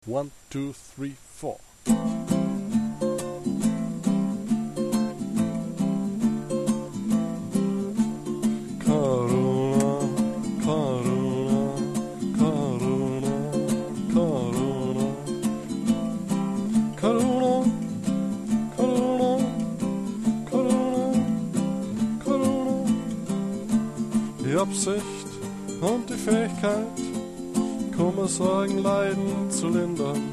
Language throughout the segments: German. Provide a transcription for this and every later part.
One, two, three, four. Corona, Corona, Corona, Corona, Corona, Corona, Corona, Corona. Die Absicht und die Fähigkeit, Kummer, Sorgen, Leiden zu lindern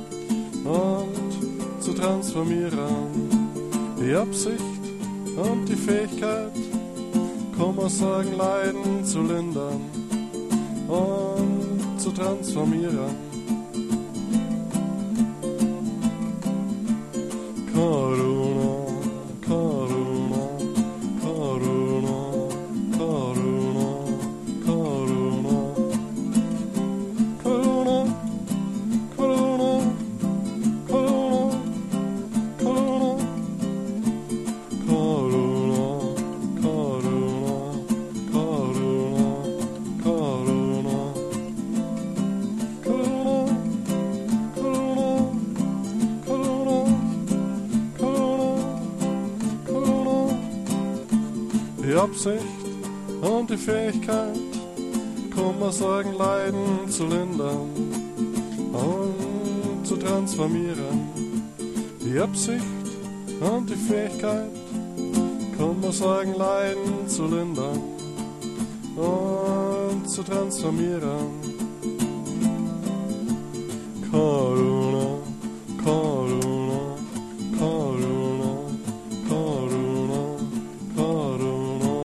und zu transformieren. Die Absicht und die Fähigkeit, Kummer, Sorgen, Leiden zu lindern und zu transformieren. Corona, Corona, Corona, Corona, Corona. Corona, Corona, Corona, Corona, Corona, Corona, Corona, Corona, Corona, Corona, Corona, Corona. Die Absicht und die Fähigkeit, Kummer, Sorgen, Leiden zu lindern und zu transformieren. Die Absicht und die Fähigkeit, Kummer, Sorgen, Leiden zu lindern und zu transformieren.